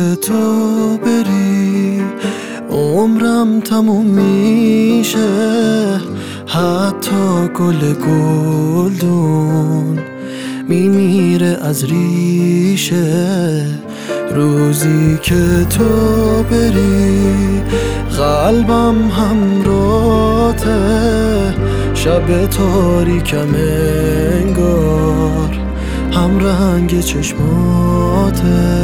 تو بری عمرم تموم میشه، حتی گل گلدون میمیره از ریشه. روزی که تو بری قلبم همراته، شب تاریکم انگار هم رنگ چشماته.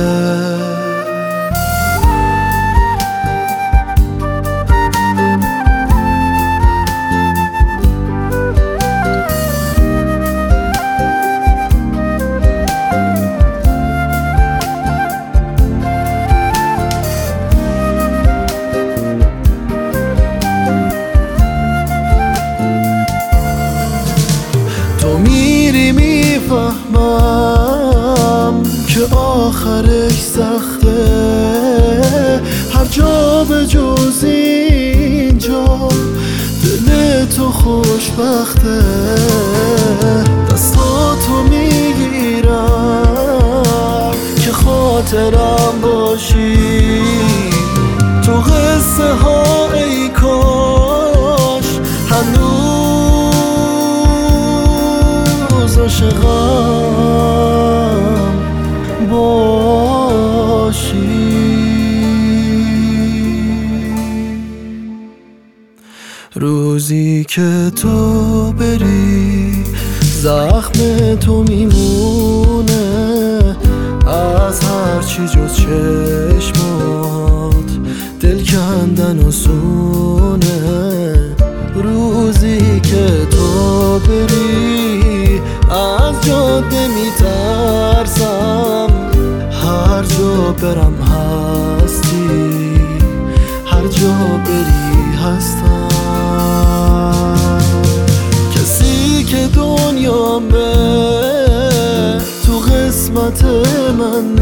تو میری میفهمم که آخرش سخته، هر جا به جز اینجا دل تو خوشبخته. دستاتو میگیرم که خاطرم باشی تو قصه ها، ای کاش هنوز عاشقم باشی. روزی که تو بری زخم تو میمونه از هرچی جز چشمات، دل کندن آسونه. روزی که تو بری از جاده میترسم، هر جا برم هستی، هر جا بری هستم. کسی که دنیامه تو قسمت من